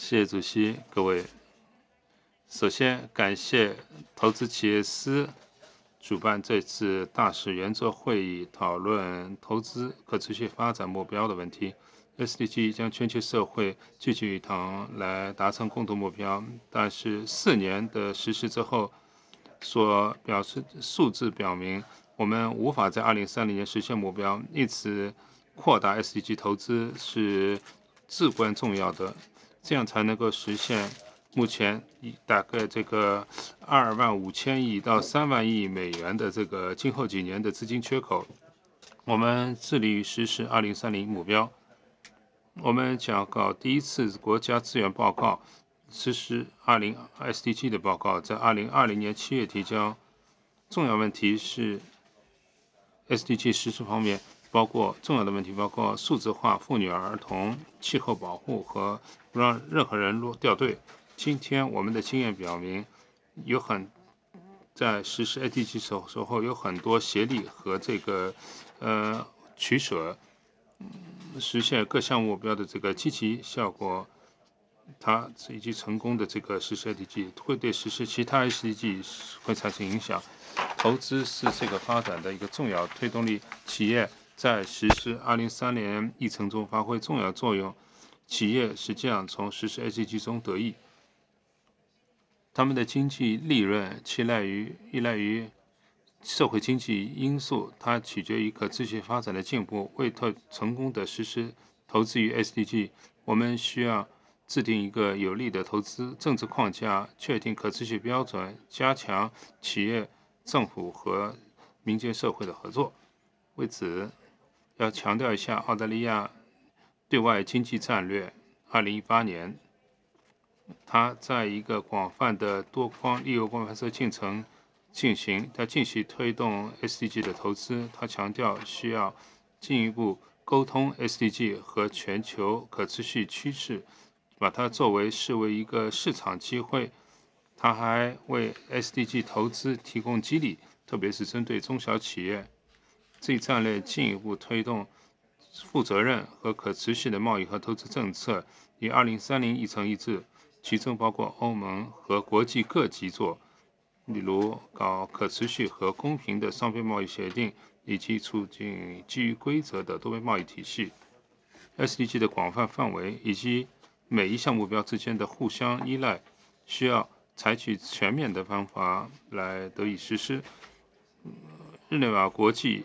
谢谢主席，各位。首先感谢投资企业司主办这次大使圆桌会议，讨论投资可持续发展目标的问题。SDG 将全球社会聚集一堂来达成共同目标，但是4年的实施之后，所表示数字表明，我们无法在2030年实现目标，因此扩大 SDG 投资是至关重要的，这样才能够实现目前大概这个2万5千亿到3万亿美元的这个今后几年的资金缺口。我们致力于实施2030目标。我们将搞第一次国家资源报告，实施SDG 的报告，在2020年7月提交。重要问题是 SDG 实施方面重要的问题包括数字化、妇女儿童、气候保护和不让任何人掉队。今天我们的经验表明，在实施 SDG 时候有很多协力和这个取舍，实现各项目标的这个积极效果。它以及成功的这个实施 SDG 会对实施其他 SDG 会产生影响。投资是这个发展的一个重要推动力，企业在实施2030年议程中发挥重要作用。企业实际上从实施 SDG 中得益，他们的经济利润依赖于社会经济因素，它取决于可持续发展的进步。为成功的实施投资于 SDG， 我们需要制定一个有力的投资政治框架，确定可持续标准，加强企业、政府和民间社会的合作。为此，要强调一下澳大利亚对外经济战略。2018年，它在一个广泛的多方利诱光发射进程进行，它继续推动 SDG 的投资。它强调需要进一步沟通 SDG 和全球可持续趋势，把它视为一个市场机会。它还为 SDG 投资提供激励，特别是针对中小企业。这一战略进一步推动负责任和可持续的贸易和投资政策，与2030议程一致，其中包括欧盟和国际各级做，例如搞可持续和公平的双边贸易协定，以及促进基于规则的多边贸易体系。SDG 的广泛范围以及每一项目标之间的互相依赖，需要采取全面的方法来得以实施。日内瓦国际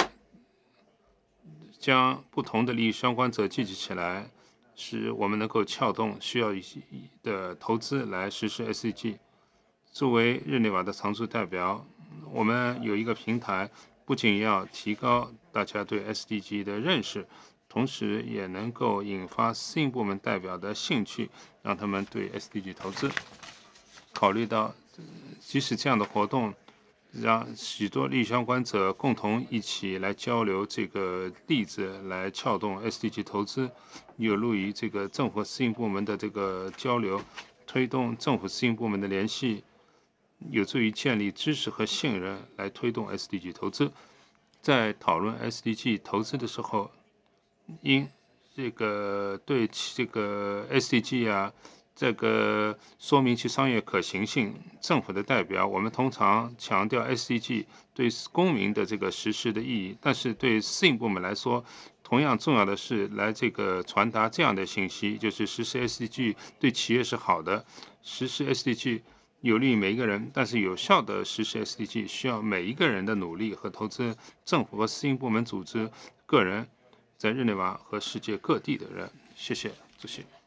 将不同的利益相关者聚集起来，使我们能够撬动需要的投资来实施 SDG。作为日内瓦的常驻代表，我们有一个平台，不仅要提高大家对 SDG 的认识，同时也能够引发私营部门代表的兴趣，让他们对 SDG 投资。考虑到即使这样的活动让许多利益相关者共同一起来交流这个例子，来撬动 SDG 投资，有利于这个政府私营部门的这个交流，推动政府私营部门的联系，有助于建立知识和信任，来推动 SDG 投资。在讨论 SDG 投资的时候，应对这个 SDG 这个说明其商业可行性。政府的代表，我们通常强调 SDG 对公民的这个实施的意义，但是对私营部门来说，同样重要的是来传达这样的信息，就是实施 SDG 对企业是好的，实施 SDG 有利于每一个人，但是有效的实施 SDG 需要每一个人的努力和投资，政府和私营部门组织、个人，在日内瓦和世界各地的人。谢谢主席。